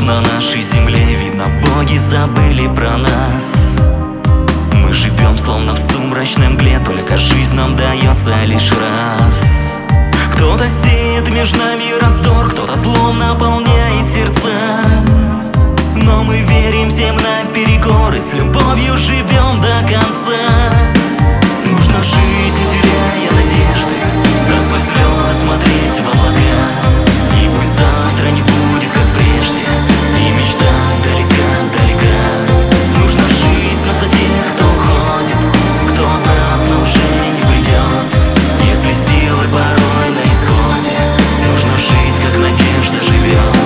на нашей земле, видно, боги забыли про нас. Мы живем словно в сумрачной мгле, только жизнь нам дается лишь раз. Кто-то сеет между нами раздор, кто-то злом наполняет сердца. Но мы верим всем наперекор и с любовью живем до конца. Нужно жить, не теряя надежды, да сквозь слезы смотреть в облака. И пусть завтра не будет как прежде, и мечта далека-далека. Нужно жить, но за тех, кто уходит, кто обратно уже не придет. Если силы порой на исходе, нужно жить, как надежда живет.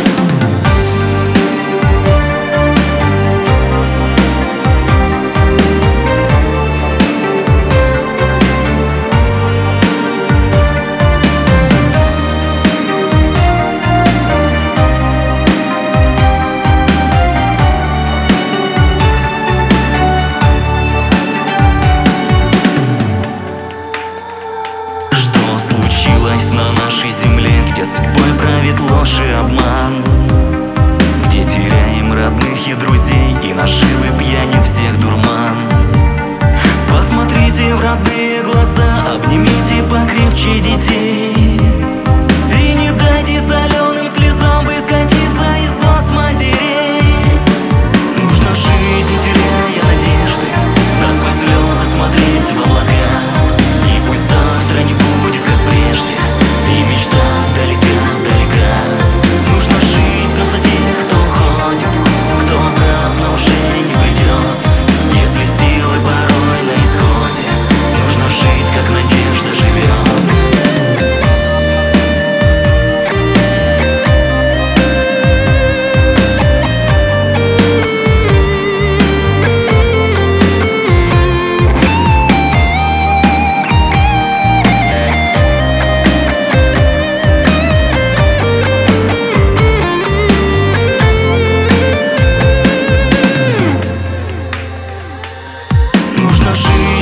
На нашей земле, где судьбой правит ложь и обман, где теряем родных и друзей, и наживы пьянит всех дурман. Посмотрите в родные глаза, обнимите покрепче детей и не дайте соленым слезам выскочиться из глаз матерей. Нужно жить, не теряя надежды, да сквозь слезы смотреть в облака. И пусть завтра не будет как прежде, и мечта далека-далека. Нужно жить, но за тех, кто уходит, кто обратно уже не придет. Если силы порой на исходе, нужно жить, как надежда живет. Нужно жить.